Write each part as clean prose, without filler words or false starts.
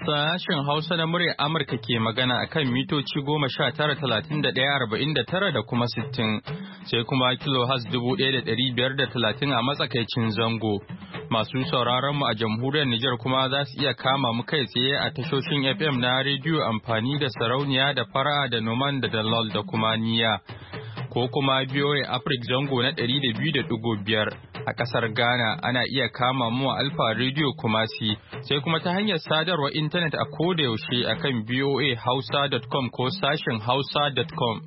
Sashen Hausa na muryar Amurka ke magana a kan mitoci 19,31,49 da kuma 60, sai kuma kilohaz 1,530 a matsakaicin zango. Masu sauraron mu a jamhuriyar Nijar kuma za su iya kama mu kai tsaye a tashoshin FM na rediyo amfani da sarauniya da fara da noman da dalol da kuma niya. Ko kuma BOA Africa zango na 200.5 a ƙasar Ghana ana iya kama mu a Alfa Radio Kumasi sai kuma ta hanyar sadarwar intanet a koda yaushe akan boahausa.com ko sashen hausa.com.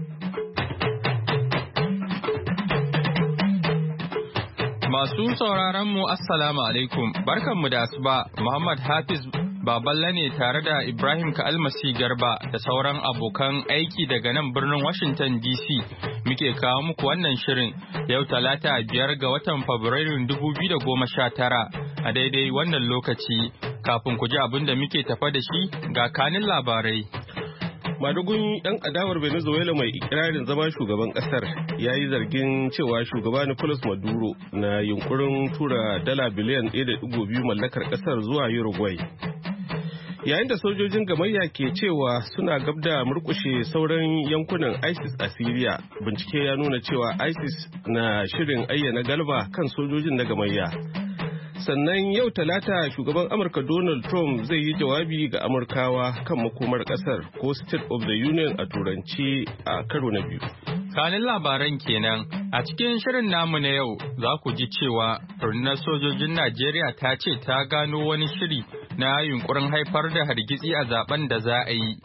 Masu sauraron mu Assalamu alaikum, barkanmu da asuba. Muhammad Hafiz Baballa ne tare da Ibrahim Ka'almasi Garba da sauran abokan aiki daga nan birnin Washington DC muke kawo muku wannan shirin yau Talata 5 ga watan Fabrairun 2019 a daidai wannan lokaci. Kafin ku ji abin da muke tafa da shi ga kanin labarai. Madugun 'yan adawar Venezuela mai ikirarin zama shugaban kasar ya yi zargin cewa shugaba Nicolas Maduro na yunkurin tura dala biliyan 1.2 mallakar kasar zuwa Uruguay. Yayin da sojojin gamayya ke cewa suna gab da murkushe sauran yankunan ISIS a Syria, bincike ya nuna cewa ISIS na shirin ayyana galba kan sojojin na gamayya. Sannan yau Talata shugaban Amurka Donald Trump zai yi jawabi ga Amurkawa kan makomar kasar ko State of the Union a turanci a karo na biyu. Kanin labaran kenan a cikin shirin namu na yau za ku ji cewa rundunar sojojin Najeriya ta ce ta gano wani shiri na yunkurin haifar da hargitsi a zaben da za a yi.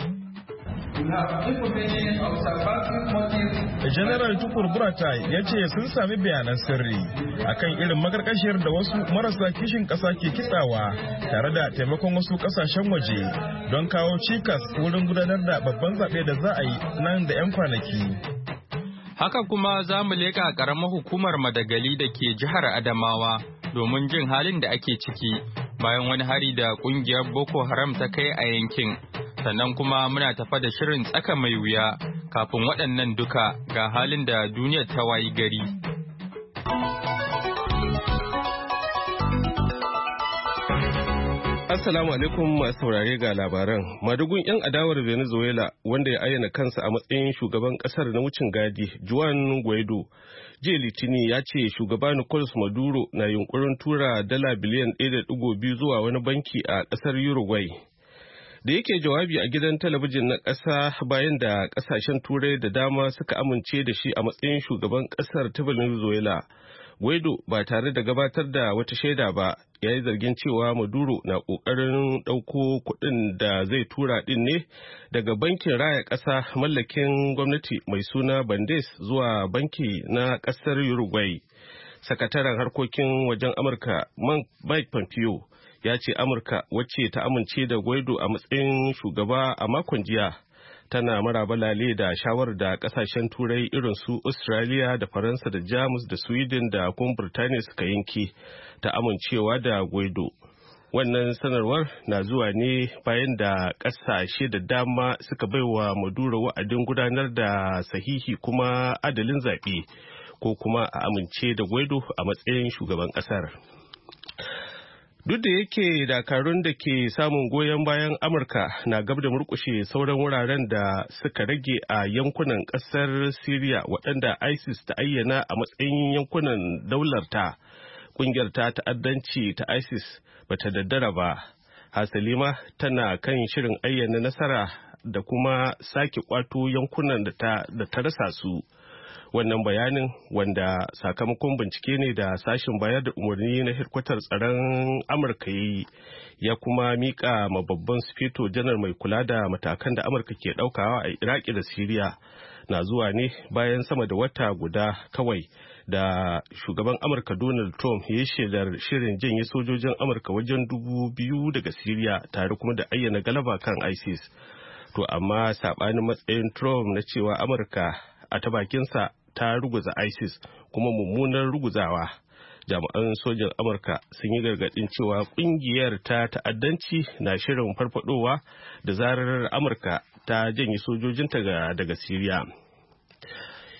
General Tukur Buratai ya ce sun sami bayanan sirri akan irin makarkashiyar da wasu marasa kishin ƙasa ke kitsawa tare da taimakon wasu ƙasashen waje don kawo cikas wurin gudanar da babban zaɓe da za a yi nan da 'yan kwanaki. Haka kuma za mu leƙa ƙaramar hukumar Madagali da ke jihar Adamawa domin jin halin da ake ciki bayan wani hari da ƙungiyar Boko Haram ta kai a yankin. Sannan kuma muna tafa da shirin tsaka mai wuya kafin waɗannan duka ga halin da duniyar ta wayi gari. Assalamu alaikum masu saurare ga labaran. Madugun 'yan adawar Venezuela wanda ya ayyana kansa a matsayin shugaban kasar na wucin gadi, Juan Guaido, jiya Litini ya ce shugaba Nicolas Maduro na yunkurin tura dala biliyan 1.2 zuwa wani banki a kasar Uruguay. Da yake jawabi a gidan talabijin na ƙasa bayan da ƙasashen turai da dama suka amince da shi a matsayin shugaban ƙasar ta Venezuela, Guaido ba tare da gabatar da wata shaida ba ya yi zargin cewa Maduro na ƙoƙarin ɗauko kuɗin da zai tura ɗin ne daga bankin raya ƙasa mallakin gwamnati mai suna Bandes zuwa banki na ƙasar Uruguay. Sakataren harkokin wajen Amurka Mike Pompeo ya ce Amurka wacce ta amince da Guaido a matsayin shugaba a makon jiya tana maraba lale da shawarar da kasashen turai irin su Australia da Faransa da Jamus da Sweden da kuma Birtaniya suka yanke ta amincewa da Guaido. Wannan sanarwar na zuwa ne bayan da kasashe da dama suka baiwa Maduro wa'adin gudanar da sahihi kuma adalin zaɓe ko kuma a amince da Guaido a matsayin shugaban ƙasar. Duk da yake dakarun da ke samun goyon bayan Amurka na gab da murkushe sauran wuraren da suka rage a yankunan ƙasar Syria waɗanda ISIS ta ayyana a matsayin yankunan daularta, ƙungiyar ta ta'addanci ta ISIS bata daddara ba. Hasalima tana kan shirin ayyana nasara da kuma sake kwato yankunan da ta rasa su. Wannan bayanin wanda sakamakon bincike ne da sashen bayar da umarni na hedkwatar tsaron Amurka ya kuma mika ma babban sufeto janar mai kula da matakan da Amurka ke daukawa a Iraki da Siriya na zuwa ne bayan sama da wata guda kawai da shugaban Amurka Donald Trump ya shaidar shirin janye sojojin Amurka wajen 2,000 daga Siriya tare kuma da ayyana galaba kan ISIS. To amma sabanin matsayin Trump na cewa Amurka a ta bakinsa ta ruguza ISIS kuma mummunar ruguzawa. Jami'an sojan Amurka sun yi gargadin cewa kungiyar ta ta'addanci na shirin farfadowa da zarar Amurka ta janye sojojinta daga Siriya.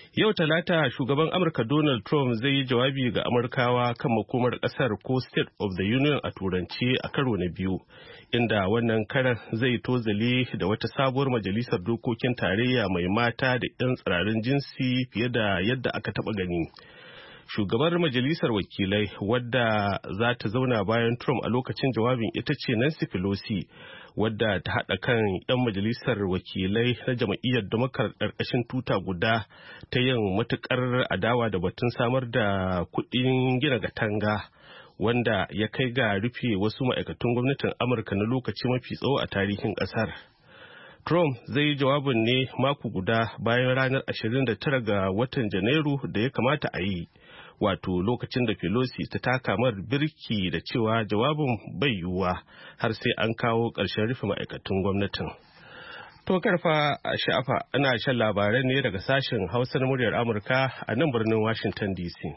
Yau Talata shugaban Amurka Donald Trump zai yi jawabi ga Amurkawa kan makomar ƙasar ko State of the Union a Turanci a karo na biyu, inda wannan karan zai tozali da wata sabuwar majalisar dokokin tarayya mai mata da 'yan tsirarin jinsi fiye da yadda aka taɓa gani. Shugabar majalisar wakilai wadda za ta zauna bayan Trump a lokacin jawabin ita ce Nancy Pelosi, wadda ta haɗa kan 'yan majalisar wakilai na jam'iyyar Democrat ƙarƙashin tuta guda ta yin matuƙar adawa da batun samar da kuɗin gina katanga, wanda ya kai ga rufe wasu ma'aikatan gwamnatin Amurka na lokaci mafi tsawo a tarihin ƙasar. Trump zai yi jawabin ne mako guda bayan ranar 29 ga watan Janairu da ya kamata a yi, wato lokacin da Pelosi ta taka mar birki da cewa jawabin bai yiwuwa har sai an kawo ƙarshen rufe ma'aikatan gwamnatin. To karfa a sha'afa ana shan labarai ne daga sashen Hausa na muryar Amurka a nan birnin Washington DC.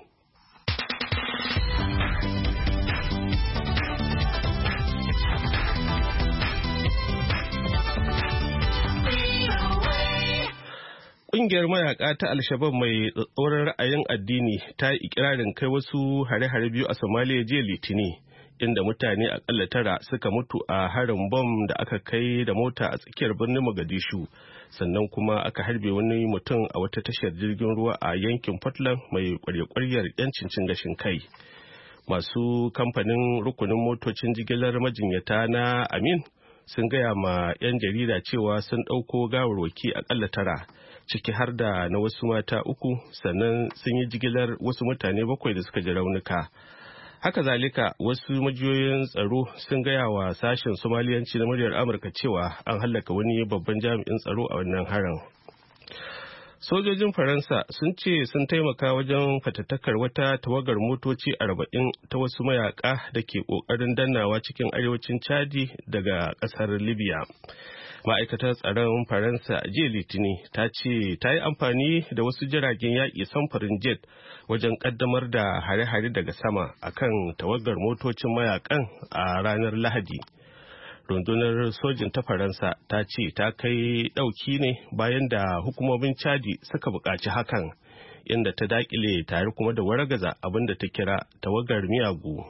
Ƙungiyar mayaka ta Al-Shabab mai tsatsauran ra'ayin addini ta yi ikirarin kai wasu hare-hare biyu a Somalia jiya Litini, inda mutane akalla 9 suka mutu a harin bom da aka kai da mota a tsakiyar birnin Mogadishu, sannan kuma aka harbe wani mutum a wata tashar jirgin ruwa a yankin Portland mai kwarya-kwaryar 'yancin cin gashin kai. Masu kamfanin rukunin motocin jigilar majinyata na Amin sun gaya ma 'yan jarida cewa sun ɗauko gawarwaki akalla 9, ciki har da na wasu mata 3, sannan sun yi jigilar wasu mutane 7 da suka ji raunuka. Haka zalika wasu majiyoyin tsaro sun gaya wa sashen Somaliyanci na muryar Amurka cewa an hallaka wani babban jami'in tsaro a wannan harin. Sojojin Faransa sun ce sun taimaka wajen fatattakar wata tawagar motoci 40 ta wasu mayaka da ke ƙoƙarin dannawa cikin arewacin Chadi daga ƙasar Libya. Ma'aikatar tsaron Faransa jiya Litini ta ce ta yi amfani da wasu jiragen yaƙi samfurin jet wajen ƙaddamar da hare-hare daga sama akan tawagar motocin mayakan a ranar Lahadi. Rundunar sojin ta Faransa ta ce ta kai ɗauki ne bayan da hukumomin Chadi suka buƙaci hakan, inda ta daƙile tare kuma da wargaza abin da ta kira tawagar miyagu.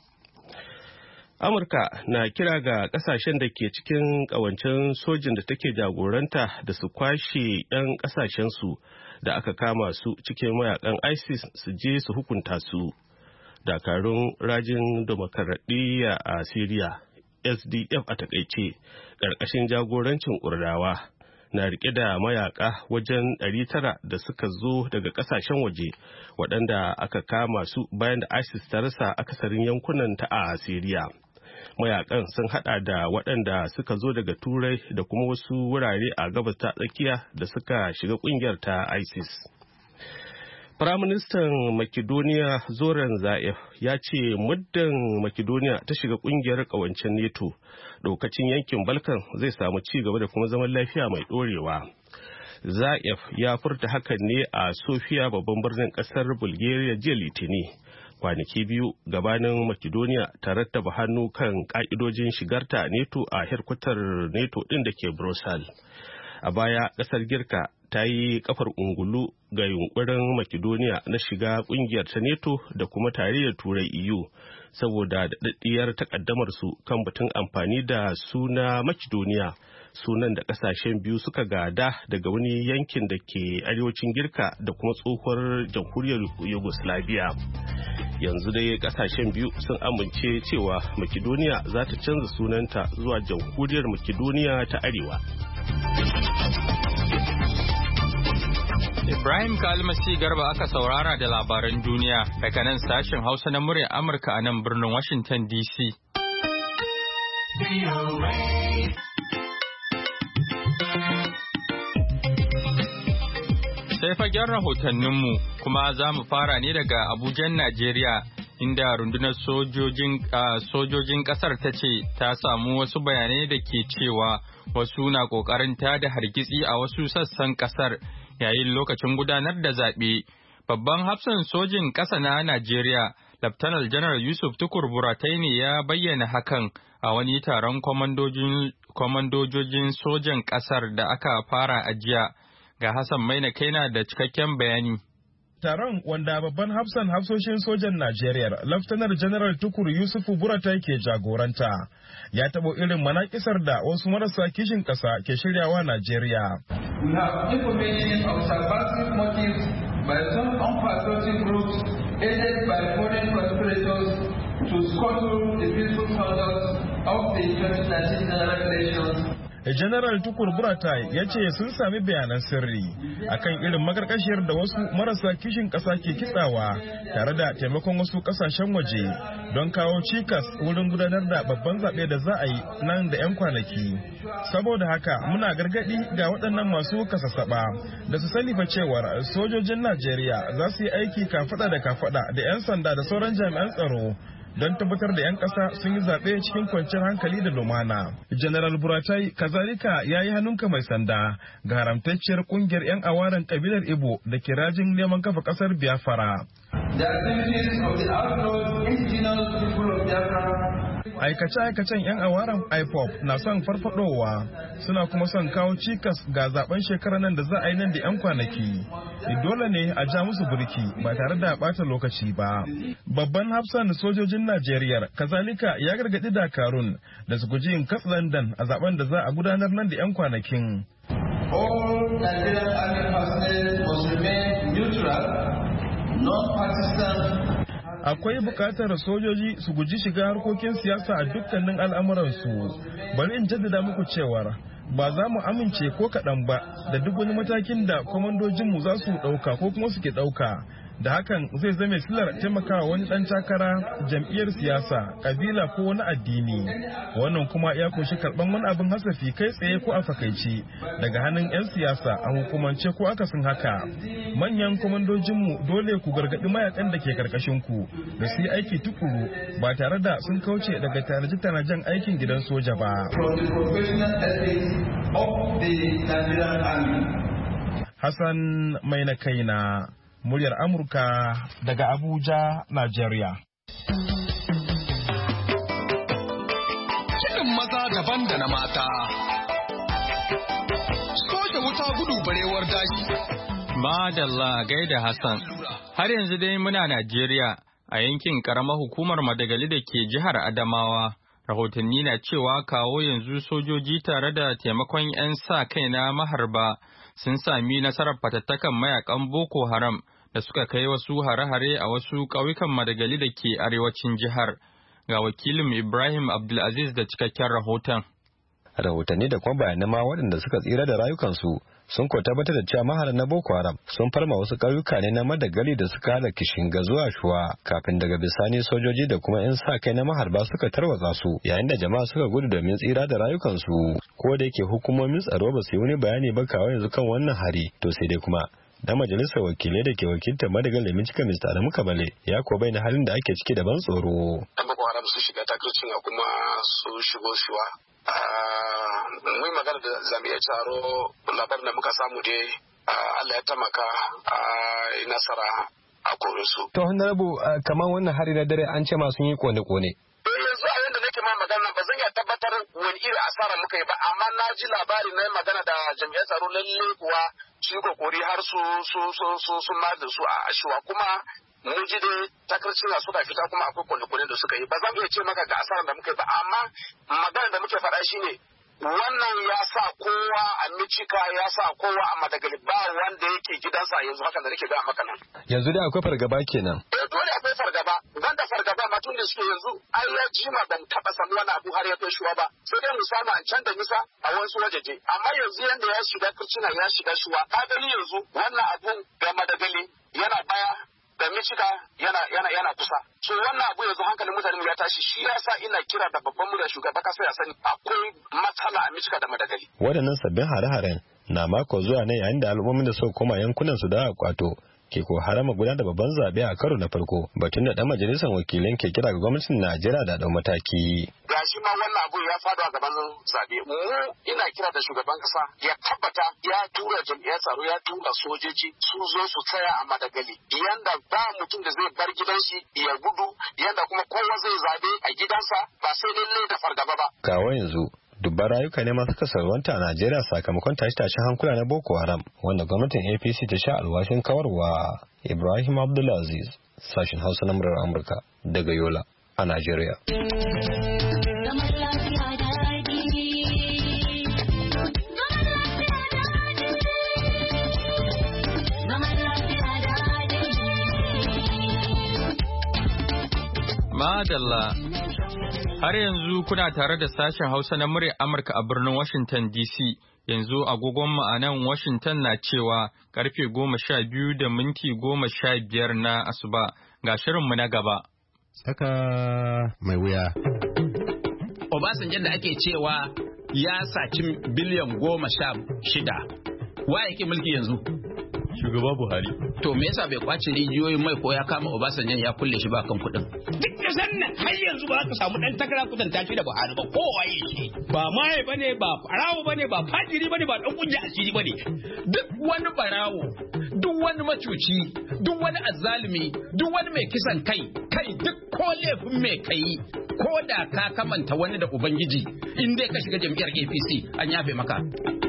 Amurka na kira ga kasashen da ke cikin kawancen sojin da take jagoranta da su kwashe 'yan kasashensu da aka kama su cikin mayakan ISIS su je su hukunta su. Dakarun rajin demokaradiyya a Syria, SDF a takaice, ƙarƙashin jagorancin Kurdawa, na rike da mayaka wajen 900 da suka zo daga kasashen waje waɗanda aka kama su bayan da ISIS ta rasa akasarin yankunan ta a Syria. Mayakan sun hada da waɗanda suka zo daga Turai da kuma wasu wurare a gabas ta tsakiya da suka shiga ƙungiyar ta ISIS. Firaministan Makedoniya Zoran Zaev ya ce muddin Makedoniya ta shiga ƙungiyar ƙawancen NATO, ɗaukacin yankin Balkan zai samu ci gaba da kuma zaman lafiya mai ɗorewa. Zaev ya furta hakan ne a Sofia, babban birnin ƙasar Bulgaria jiya Litini, kwanaki biyu gabanin Makedoniya ta rattaba hannu kan ƙa'idojin shigarta NATO a hedkwatar NATO ɗin da ke Brussels. A baya ƙasar Girka ta yi kafar ungulu ga yunkurin Makedoniya na shiga ƙungiyar ta NATO da kuma tarayyar Turai EU saboda daɗaɗɗiyar takaddamar su kan batun amfani da suna Makedoniya, sunan da ƙasashen biyu suka gada daga wani yankin da ke arewacin Girka da kuma tsohuwar jamhuriyar Yugoslavia. Yanzu dai ƙasashen biyu sun amince cewa Makedoniya za ta canza sunanta zuwa jamhuriyar Makedoniya ta Arewa. Ibrahim Kalmasi Garba aka saurara da labaran duniya daga nan sashen Hausa na muryar Amurka a nan birnin Washington DC. Sai fagen rahotanninmu kuma za mu fara ne daga Abujan, Najeriya, inda rundunar sojojin kasar ta ce ta samu wasu bayanai da ke cewa wasu na ƙoƙarin tada hargitsi a wasu sassan kasar yayin lokacin gudanar da zaɓe. Babban hafsan sojin ƙasa na Najeriya, Laftanar Janar Yusuf Tukur Buratai ne ya bayyana hakan a wani taron kwamandojin sojan ƙasar da aka fara a jiya. Ga Hassan Maina Kaina da cikakken bayani. Taron wanda babban hafsan hafsoshin sojan Najeriya, Laftanar General Tukur Yusufu Buratai ke jagoranta, ya tabo irin manakisar da wasu marasa kishin ƙasa ke shiryawa Najeriya. We have information of subversive motives by some unpatriotic groups aided by foreign conspirators to scuttle the peaceful conduct of the 2019 general elections. General Tukur Buratai ya ce sun sami bayanan sirri akan irin makarkashiyar da wasu marasa kishin ƙasa ke kitsawa tare da taimakon wasu ƙasashen waje don kawo cikas wurin gudanar da babban zaɓe da za a yi nan da 'yan kwanaki. Saboda haka muna gargaɗi ga waɗannan masu kasassaɓa da su sani fa cewar sojojin Najeriya za su yi aiki kafaɗa da kafaɗa da 'yan sanda da sauran jami'an tsaro don tabbatar da 'yan ƙasa sun yi zaɓe cikin kwanciyar hankali da lumana. General Buratai kazalika ya yi hannunka mai sanda ga haramtacciyar ƙungiyar 'yan awaren ƙabilar Igbo da ke rajin neman kafa ƙasar Biafra. Aikace-aikacen 'yan awaren IPOB na son farfadowa suna kuma son kawo cikas ga zaben shekarar nan da za a yi nan da 'yan kwanaki. Dole ne a ja musu burki ba tare da bata lokaci ba. Babban hafsan sojojin Najeriya kazalika ya gargaɗi Dakarun da su guji yin katsalandan a zaben da za a gudanar nan da 'yan kwanakin. All Nigerian army personnel must remain neutral, non-partisan. Akwai bukatar sojoji su guji shiga harkokin siyasa a dukkanin al'amuransu. Bari in jaddada muku cewar ba za mu amince ko kaɗan ba da duk wani matakin da kwamandojinmu za su ɗauka ko kuma suke ɗauka. Da hakan zai zame silar taimakawa wani ɗan takara, jam'iyyar siyasa, ƙabila ko wani addini. Wannan kuma ya kunshi karɓan wani abin hasafi kai tsaye ko a fakaice daga hannun 'yan siyasa a hukumance ko akasin haka. Manyan kwamandojinmu dole ku gargaɗi mayakan da ke karkashin ku da su yi aiki tukuru ba tare da sun kauce daga tanaje-tanajen aikin gidan soja ba. Hassan Maina Kaina, muryar Amurka daga Abuja, Najeriya. Kiɗin maza daban da na mata. Soke wuta gudu barewar daji. Madalla gaida Hassan. Har yanzu dai muna Najeriya a yankin ƙaramar hukumar Madagali da ke jihar Adamawa. Rahotanni na cewa kawo yanzu sojoji tare da taimakon 'yan sa kai na maharba sun sami nasarar fatattakan mayakan Boko Haram da suka kai wasu hare-hare a wasu ƙauyukan Madagali da ke arewacin jihar. Ga wakilin Ibrahim Abdulaziz da cikakken rahoton. Rahotanni da kuma bayanan ma waɗanda suka tsira da rayukansu sun ko tabbatar da cewa maharan na Boko Haram sun farma wasu ƙauyuka ne na Madagali da suka hada Kishinga zuwa Shuwa kafin daga bisani sojoji da kuma 'yan sa kai na maharba suka tarwatsa su yayin da jama'a suka gudu domin tsira da rayukansu. Ko da yake hukumomin tsaro ba su yi wani bayani ba kawai yanzu kan wannan hari, to sai dai kuma na majalisar wakilai da ke wakiltar Madagal da Mincika Mr. Adamu Kabale ya ko bai na halin da ake ciki da ban tsoro. Boko Haram su shiga takricin kuma su shigo Shuwa. Mun magana da jami'ai tsaro labarin da muka samu dai Allah ya tamaka nasara a kore su. To Honorable kamar wannan hari na dare an ce ma sun yi kone-kone. Yanzu a yanda nake ma magana ba zan iya tabbatar wani irin asara muka yi ba, amma na ji labari na magana da jami'ai tsaro lalle kuwa su yi kokori har su ma da su a Shuwa kuma mun ji dai takarcin da suka fita kuma akwai kwane-kwane da suka yi. Ba zan iya ce maka ga asarar da muka yi ba, amma magana da muke faɗa shine wannan ya sa kowa a Mincika, ya sa kowa a Madagali, ba wanda yake gidansa yanzu haka da nake ga maka nan. Yanzu dai akwai fargaba kenan. Dole akwai fargaba. Banda fargaba ma tun da suke yanzu ai ya jima ban taɓa samu wani abu har ya kai Shuwa ba. Sai dai mu samu an can da nisa a wasu wajeje. Amma yanzu yanda ya shiga Kircina ya shiga Shuwa. Ka gani yanzu wannan abun ga Madagali yana baya da Mincika yana kusa. So wannan abu yanzu hankalin mutane ya tashi, shi yasa ina kira da babban murya shugaba kasa ya sani akwai matsala a Mincika da Madagali. Waɗannan sabbin hare-haren na mako zuwa ne yayin da al'ummomin da suka koma yankunan su da kwato ke ko harama gudanar da babban zaɓe a karo na farko, batun da ɗan majalisar wakilan ke kira ga gwamnatin Najeriya da ɗau mataki. Gashi ma wannan abu ya faɗo a gaban zaɓe. Mu ina kira da shugaban ƙasa ya tabbata ya tura jami'an tsaro, ya tura sojoji su zo su tsaya a Madagali. Yanda ba mutum da zai bar gidan shi ya gudu, yanda kuma kowa zai zaɓe a gidansa ba sai lalle da fargaba ba. Kawo yanzu dubban rayuka ne masu kasarwanta a Najeriya sakamakon tashe-tashen hankula na Boko Haram wanda gwamnatin APC ta sha alwashin kawarwa. Ibrahim Abdulaziz, sashen Hausa na murar Amurka daga Yola a Najeriya. Madalla, har yanzu kuna tare da sashen Hausa na murya Amurka a birnin Washington DC. Yanzu agogonmu a nan Washington na cewa karfe 12:15 na asuba. Ga shirinmu na gaba. Tsaka mai wuya. Obasanjo da ake cewa ya saci biliyan 16. Wa yake mulki yanzu? Shugaba Buhari. To me yasa bai kwace rijiyoyin mai ko ya kama Obasanjo ya kulle shi ba kan kuɗin? Duk kasan nan har yanzu ba ka samu dan takara kudanta shi da Buhari ba kowa yake. Ba mai bane ba farawo bane ba fajiri bane ba dan kunja asiri bane. Duk wani barawo, duk wani macuci, duk wani azzalumi, duk wani mai kisan kai duk ko laifin mai kai ko da ka kamanta wani da Ubangiji in dai ka shiga jam'iyyar APC an yafe maka.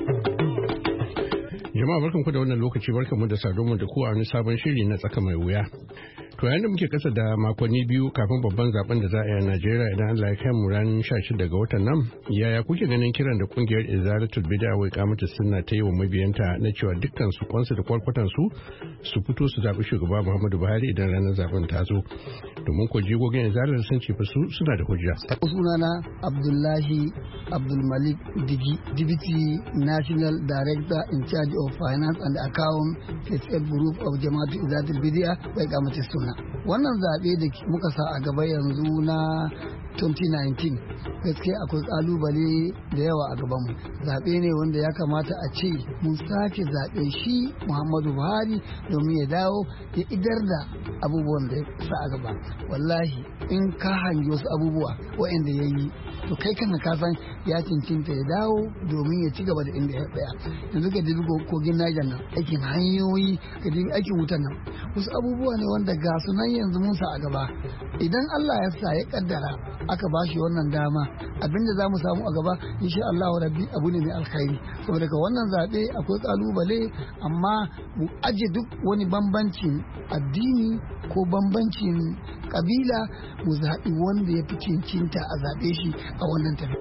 Jama'a barkanku da wannan lokaci, barkanmu da saduwa da ku a wani sabon shiri na tsaka mai wuya. To yayin da muke kasa da makonni biyu kafin babban zaben da za a yi a Najeriya idan Allah ya kai mu ran 16 ga watan nan, yaya kuke ganin kiran da kungiyar Izalatul Bid'a wai kamata sunna ta yi wa mabiyanta na cewa dukkan su kwansu da kwarkwatan su fito su zaɓi shugaba Muhammadu Buhari idan ranar zaben ta zo. Domin ko jigogin Izalar sun ce fa su suna da hujja. Sunana Abdullahi Abdulmalik Digi, Deputy National Director in charge of Finance and Account, Faith Group of Jama'atu Izalatul Bid'a wai kamata sunna. Wannan zaɓe da muka sa a gaba yanzu na 2019 gaskiya akwai kalubale da yawa a gabanmu. Zaɓe ne wanda ya kamata a ce mun sake zaɓe shi Muhammadu Buhari domin ya dawo ya idar da abubuwan da ya sa a gaba. Wallahi in ka hangi wasu abubuwa waɗanda ya yi to kai kanka ka san ya cincinta ya dawo domin ya ci gaba da inda ya tsaya. Yanzu ka dubi kogin Niger nan, aikin hanyoyi, ka dubi aikin wutan nan, wasu abubuwa ne wanda ga su nan yanzu mun sa a gaba. Idan Allah ya sa ya kaddara aka ba shi wannan dama, abinda za mu samu a gaba insha Allah rabbi abu ne mai alkhairi. Saboda ka wannan zaɓe akwai kalubale, amma mu aje duk wani bambancin addini ko bambancin kabila, mu zaɓi wanda ya fi cincinta a zaɓe shi a wannan tafiya.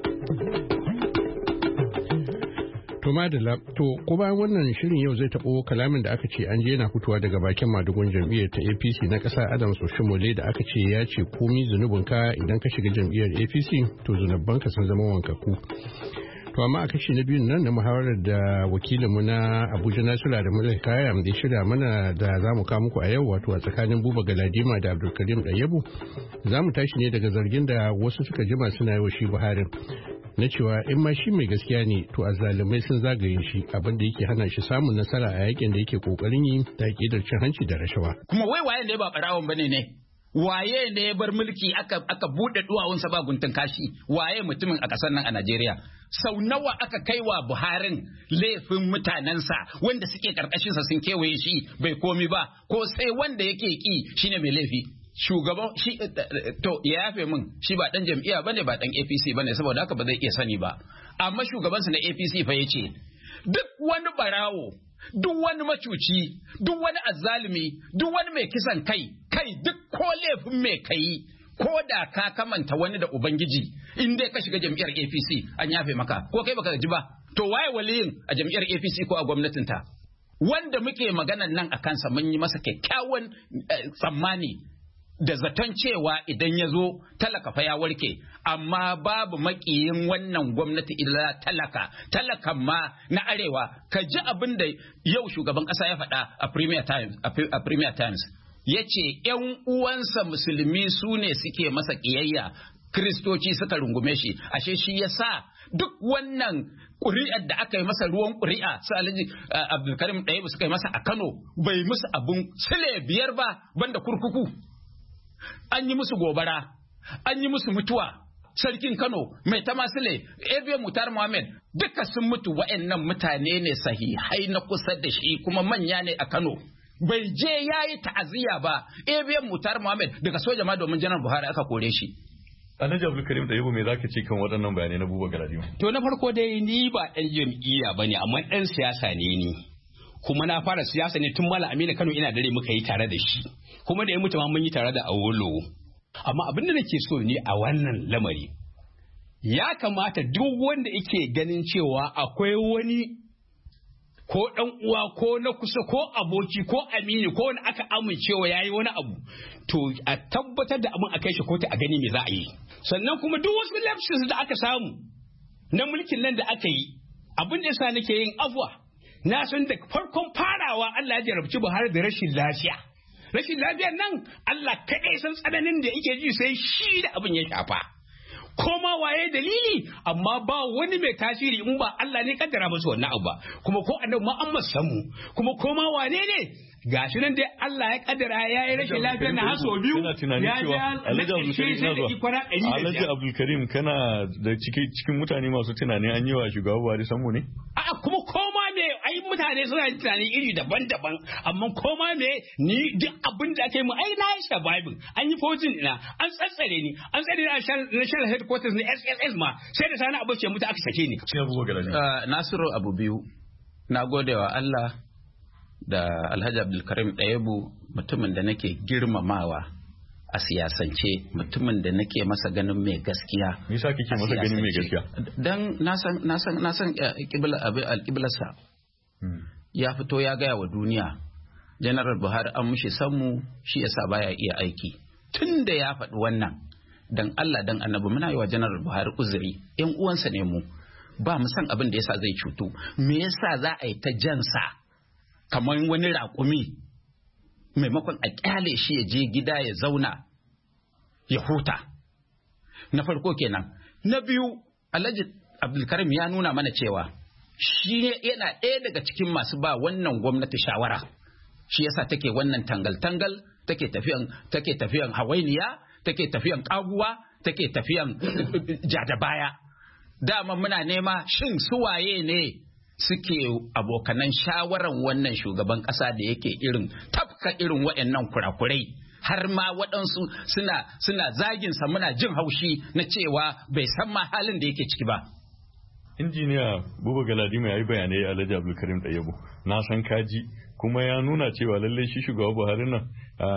To madalla, to ko bayan wannan shirin yau zai taɓo kalamin da aka ce an je yana fitowa daga bakin madugun jam'iyyar ta APC na ƙasa Adams Oshimole da aka ce ya ce komi zunubinka idan ka shiga jam'iyyar APC to zunubanka sun zama wankaku. To amma a kashi na biyun nan na muhawarar da wakilinmu na Abuja Nasira da Mulai Kaya da shirya mana da za mu kawo muku a yau, wato a tsakanin Buba Galadima da Abdulkarim Ɗayyabu, za mu tashi ne daga zargin da wasu suka jima suna yi wa shi Buhari na cewa in ma shi mai gaskiya ne to azzalumai sun zagaye shi, abin da yake hana shi samun nasara a yakin da yake kokarin yi da aqidar cin hanci da rashawa. Kuma wai waye ne ba barawon bane ne? Waye ne ya bar mulki aka bude duwawunsa ba guntun kashi? Waye mutumin a kasar nan a Najeriya? Sau nawa aka kai wa Buharin laifin mutanensa wanda suke karkashinsa sun kewaye shi bai komi ba, ko sai wanda yake ki shine mai laifi? Shugaban shi to ya yafe min, shi ba dan jam'iyya bane ba dan APC bane, saboda haka ba zai iya sani ba. Amma shugabansa na APC fa yace duk wani barawo, duk wani macuci, duk wani azzalumi, duk wani mai kisan kai duk ko laifin mai kai ko da ka kamanta wani da Ubangiji in dai ka shiga jam'iyyar APC an yafe maka, ko kai baka ji ba. To waye waliyin a jam'iyyar APC ko a gwamnatinta? Wanda muke maganan nan a kansa mun yi masa kyakkyawan tsammani da zaton cewa idan ya zo talaka fa ya warke, amma babu makiyin wannan gwamnati illa talakan ma na arewa. Ka ji abin da yau shugaban kasa ya faɗa a Premier Times ya ce ‘yan uwansa musulmi su ne suke masa ƙiyayya, Kiristoci suka rungume shi, ashe shi ya sa duk wannan ƙuri'ar da aka yi masa ruwan ƙuri'a su Alhaji Abdulkarim Ɗayyabu suka yi masa a Kano bai musu abun sile 5 ba banda kurkuku. An yi musu gobara, an yi musu mutuwa. Sarkin Kano, Mai Tamasile, Ebiyan Mutar Muhammad, duka sun mutu. Wa'annan mutane ne sahihai na kusa da shi kuma manya ne a Kano. Bai je ya yi ta'aziyya ba. Ebiyan Mutar Muhammad daga soja ma domin Janar Buhari aka kore shi. Alhaji Abdulkarim Ɗayyabu me zaka ce kan waɗannan bayanai na Buba Galadima? To na farko dai ni ba ɗan jam'iyya bane amma ɗan siyasa ne ni. Kuma na fara siyasa ne tun Malam Aminu Kano ina dare muka yi tare da shi. Kuma da ya mutu ma mun yi tare da Awolowo. Amma abin da nake so ni a wannan lamari ya kamata duk wanda yake ganin cewa akwai wani ko ɗan uwa ko na kusa ko aboki ko amini ko wani aka amincewa yayi wani abu to a tabbatar da abin a kai shi kotu a gani me za a yi. Sannan kuma duk wasu lapses da aka samu na mulkin nan da aka yi abin da yasa nake yin afwa na san da farkon farawa Allah ya jarabci Buhari da rashin lafiya. Rashin lafiyar nan Allah kaɗai san tsananin da yake ji sai shi da abin ya shafa. Koma waye dalili amma ba wani mai tasiri in ba Allah ne kaddara masa wannan abu ba kuma ko annabi Muhammad samu kuma koma wane ne gashi nan dai Allah ya kaddara yayi rashin lafiyar na haso biyu ya Alhaji Abdulkarim kana da cikin mutane masu tunani an yi wa shugaba Buhari samu ne a kuma koma me ai mutane suna tunani iri daban-daban amma koma me ni duk abin da ake mu ai na yi surviving an yi fortune ina an tsatsare ni an tsare ni a national headquarters na SSS ma sai da sani abu ce mutu aka sake ni Nasiru abu biyu na gode wa Allah da Alhaji Abdulkarim Ɗayyabu mutumin da nake girmamawa a siyasance mutumin da nake masa ganin mai gaskiya. Me yasa kike masa ganin mai gaskiya? Dan na san alƙiblarsa. Ya fito ya gaya wa duniya General Buhari an mushi sammu shi yasa baya iya aiki. Tun da ya faɗi wannan dan Allah dan Annabi muna yi wa General Buhari uzuri ƴan uwansa ne mu ba mu san abin da yasa zai cutu me yasa za a yi ta jansa kamar wani raƙumi maimakon a ƙyale shi ya je gida ya zauna ya huta. Na farko kenan. Na biyu Alhaji Abdulkarim ya nuna mana cewa shi yana ɗaya daga cikin masu ba wannan gwamnati shawara shi yasa take wannan tangal-tangal take tafiyan hawainiya take tafiyan ƙaguwa take tafiyan jada baya. Dama muna nema shin suwaye ne suke abokanan shawaran wannan shugaban ƙasa da yake tafka irin waɗannan kurakurai har ma waɗansu suna zaginsa muna jin haushi na cewa bai san ma halin da yake ciki ba. Injiniya Buba Galadima ya yi bayanai Alhaji Abdulkarim Ɗayyabu na san kaji kuma ya nuna cewa lallai shi shugaba Buhari nan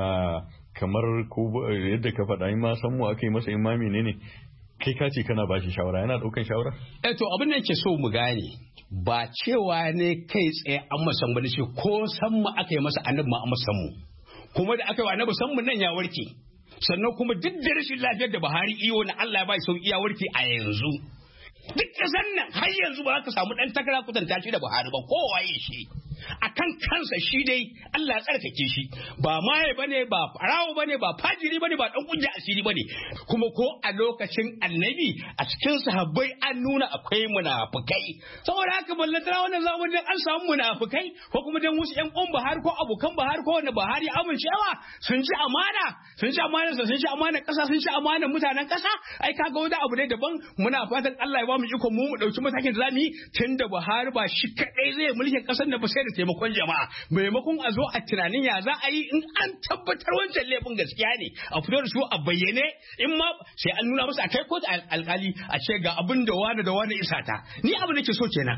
kamar yadda ka faɗa in ma san mu aka yi masa imami ne kai ka ce kana bashi shawara yana ɗaukan shawara? To abin da yake so mu gane ba cewa ne kai tsaye an masan ba ce ko san mu aka yi masa annabi ma an masan mu kuma da aka yi wa annabi san mu nan ya warke sannan kuma duk da rashin lafiyar da Buhari iyo na Allah ya bai sauki ya warke a yanzu duk kasan nan har yanzu ba ka samu dan takara kutanta shi da Buhari ba kowa ya shi akan kansa shi dai Allah ya tsarkake shi ba maye bane ba farawo bane ba fajiri bane ba dan kunja asiri bane kuma ko a lokacin annabi a cikin sahabbai an nuna akwai munafikai saboda haka ballantana wannan zamanin dan an samu munafikai ko kuma dan wasu ƴan uwan Buhari ko abokan Buhari ko wanda Buhari ya amincewa sun ci amana sun ci amana kasa sun ci amana mutanen kasa ai kaga wani abu ne daban muna fatan Allah ya ba mu iko mu dauki matakin da zamu yi tunda Buhari ba shi kadai zai mulkin kasar da ba sai da taimakon jama'a maimakon a zo a tunanin ya za a yi in an tabbatar wancan laifin gaskiya ne a fito da su a bayyane in ma sai an nuna masa a kai kotu alkali a ce ga abin da wani isa ta ni abin da ke so kenan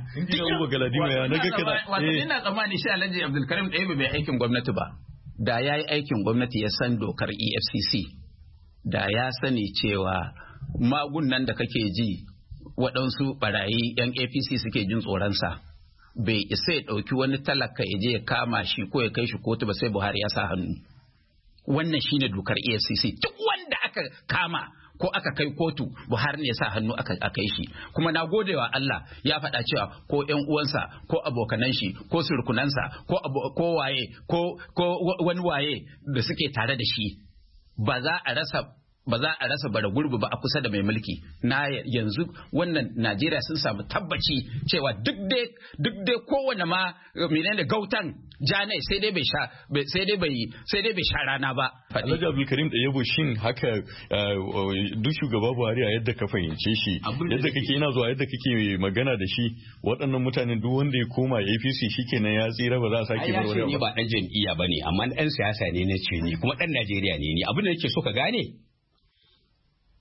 ina tsammani shi Alhaji Abdulkarim Ɗayyabu bai aikin gwamnati ba da ya yi aikin gwamnati ya san dokar EFCC da ya sani cewa magunan da kake ji waɗansu barayi yan APC suke jin tsoronsa bai isa ya ɗauki wani talaka ya je ya kama shi ko ya kai shi kotu ba sai Buhari ya sa hannu. Wannan shine dokar EFCC duk wanda aka kama ko aka kai kotu Buhari ne ya sa hannu aka kai shi kuma na gode wa Allah ya faɗa cewa ko ƴan uwansa ko abokanan shi ko surkunansa ko waye ko wani waye da suke tare da shi ba za a rasa bara gurbi ba a kusa da mai mulki na yanzu wannan Najeriya sun samu tabbaci cewa duk dai kowane ma menene gautan jane sai dai bai sha rana ba. Alhaji Abdulkarim Ɗayyabu shin haka duk shugaba Buhari a yadda ka fahimce shi yadda kake magana da shi waɗannan mutanen duk wanda ya koma APC shikenan ya tsira ba za a sake bar wani ba dan jam'iyya bane amma dan siyasa ne na ce ni kuma dan Najeriya ne ni abin da nake so ka gane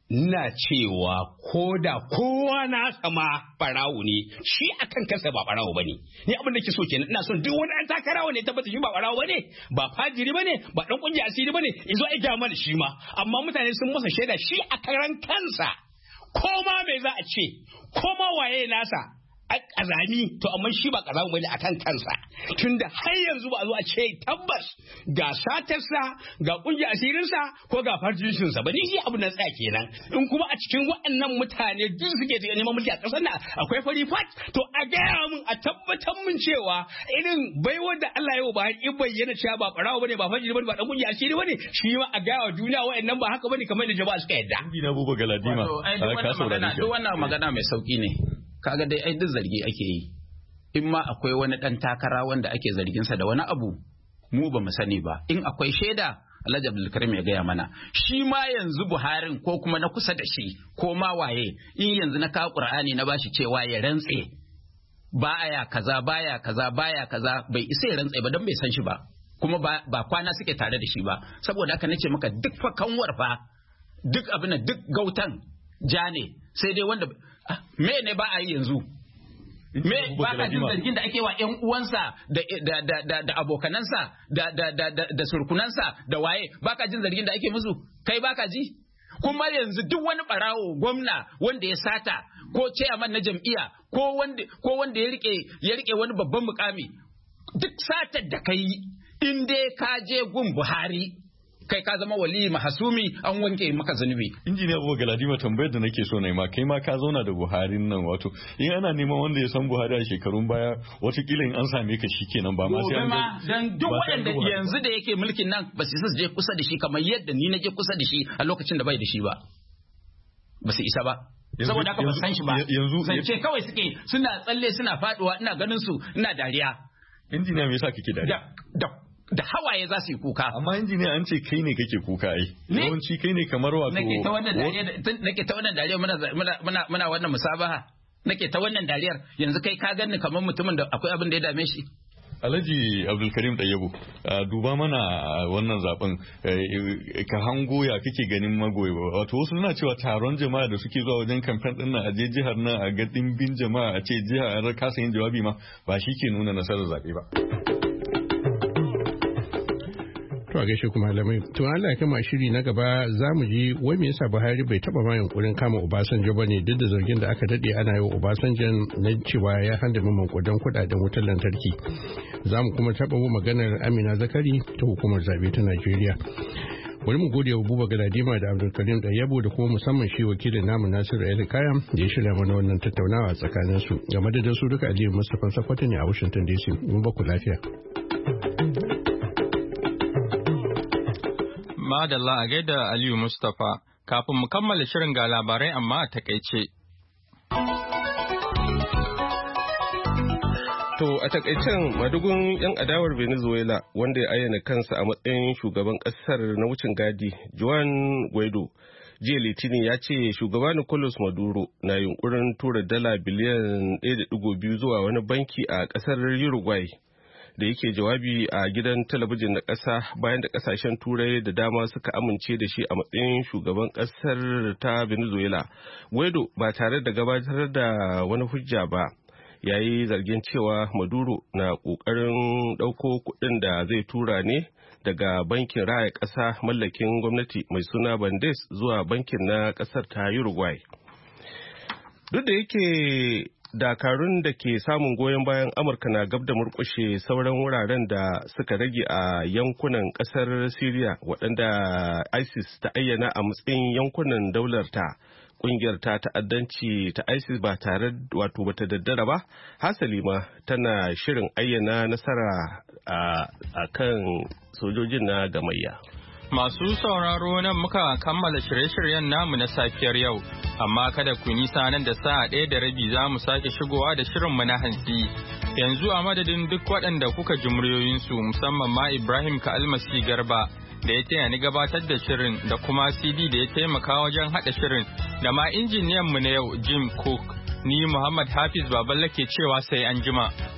ina cewa ko da kowa na sama barawo ne shi akan kansa ba barawo bane ni abin da ke so kenan ina son duk wani an takarawa ne tabbata shi ba barawo bane ba fajiri bane ba dan kungiya asiri bane izo ai ga mana shi ma amma mutane sun masa shaida shi a karan kansa ko ma me za a ce ko ma waye nasa kazami to amma shi ba kazamu bane akan kansa tunda har yanzu ba a zo a ce tabbas ga satarsa ga kungiya asirinsa ko ga farjinsa ba ni shi abu na tsaya kenan in kuma a cikin waɗannan mutane duk suke neman mulki a ƙasar nan akwai fari fat to a gaya mun a tabbatar mun cewa irin baiwar da Allah ya ba in bayyana cewa ba barawo bane ba fajiri bane ba dan kungiya asiri bane shi ma a gaya wa duniya waɗannan ba haka bane kamar da jama'a suka yadda. Ina Buba Galadima ka saurare duk wannan magana mai sauki ne. Kaga dai ai duk zargi ake yi in ma akwai wani dan takara wanda ake zargin sa da wani abu mu ba mu sani ba in akwai shaida Alhaji Abdulkarim ya gaya mana shi ma yanzu Buharin ko kuma na kusa da shi ko ma waye in yanzu na kawo Qur'ani na bashi cewa ya rantse baya kaza bai isa ya rantse ba dan bai san shi ba kuma ba kwana suke tare da shi ba saboda haka nace maka duk fa kanwar fa duk abin duk gautan ja ne sai dai wanda me ne ba a yi yanzu me ba ka jin zargin da ake wa ƴan uwansa da abokanansa da surkunansa da waye ba ka jin zargin da ake musu kai ba ka ji kuma yanzu duk wani barawo gwamna wanda ya sata ko chairman na jam'iyya ko wanda ya rike wani babban mukami duk satar da kai in dai ka je gun Buhari kai ka zama wali mahasumi an wanke maka zanubi. Injiniya Buba Galadima tambayar da nake so na ma kai ma ka zauna da Buhari nan wato in ana neman wanda ya san Buhari a shekarun baya watakila in an same ka shikenan ba ma sai an ga dan duk wanda yanzu da yake mulkin nan ba su isa je kusa da shi kamar yadda ni naje kusa da shi a lokacin da bai da shi ba su isa ba saboda haka ba san shi ba sance kawai suke suna tsalle suna faduwa ina ganin su ina dariya. Injiniya me yasa kake dariya? Da hawaye za su yi kuka. Amma injiniya an ce kai ne kake kuka ai. Yawanci kai ne kamar wato. Nake ta wannan dariya muna wannan musabaha. Nake ta wannan dariyar yanzu kai ka ganni kamar mutumin da akwai abin da ya dame shi. Alhaji Abdulkarim Ɗayyabu duba mana wannan zaben ka hango ya kake ganin magoyi wato wasu suna cewa taron jama'a da suke zuwa wajen kamfen din nan a je jihar nan a ga dimbin jama'a a ce jihar kasa yin jawabi ma ba shi ke nuna nasarar zaɓe ba. To a gaishe kuma malamai. To Allah ya kama shiri na gaba za mu ji wai me yasa Buhari bai taba ma yunkurin kama Obasanjo bane duk da zargin da aka dade ana yi wa Obasanjo na cewa ya handame mankudan kudaden wutar lantarki. Za mu kuma taba maganar Amina Zakari ta hukumar zabe ta Najeriya. Bari mu gode wa Buba Galadima da Abdulkarim Ɗayyabu da kuma musamman shi wakilin namu Nasiru El Kayam da ya shirya mana wannan tattaunawa tsakanin su. Game da su duka Aliyu Mustapha Sakwato ne a Washington DC. Mun ba ku lafiya. Madalla a gaida Aliyu Mustapha, kafin mu kammala shirin ga labarai amma a takaice. To a takaicen madugun 'yan adawar Venezuela wanda ya ayyana kansa a matsayin shugaban kasar na wucin gadi, Juan Guaido, jiya Litinin ya ce shugaba Nicolas Maduro na yunkurin tura dala biliyan 1.2 zuwa wani banki a kasar Uruguay. Da yake jawabi a gidan talabijin na ƙasa bayan da ƙasashen turai da dama suka amince da shi a matsayin shugaban ƙasar ta Venezuela. Guaido ba tare da gabatar da wani hujja ba ya yi zargin cewa Maduro na ƙoƙarin ɗauko kuɗin da zai tura ne daga bankin raya ƙasa mallakin gwamnati mai suna Bandes zuwa bankin na ƙasar ta Uruguay. Duk da yake dakarun da ke samun goyon bayan Amurka na gab da murkushe sauran wuraren da suka rage a yankunan kasar Syria waɗanda ISIS ta ayyana a matsayin yankunan daularta. Kungiyar ta ta'addanci ta ISIS ba tare wato bata daddara ba, hasali ma tana shirin ayyana nasara a kan sojojin na gamayya. Masu sauraro nan muka kammala shirye-shiryen namu na safiyar yau, amma kada ku nisa nan da sa'a 1:30 za mu sake shigowa da shirinmu na hantsi. Yanzu a madadin duk waɗanda kuka ji muryoyinsu musamman ma Ibrahim Ka'almasi Garba da ya taya ni gabatar da shirin da kuma CD da ya taimaka wajen haɗa shirin da ma injiniyanmu na yau Jim Cook, ni Muhammad Hafiz Baballe ke cewa sai an jima.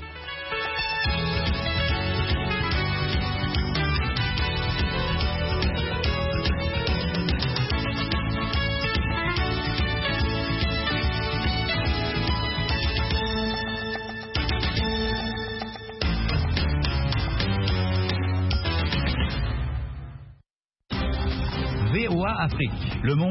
Afrique. Le monde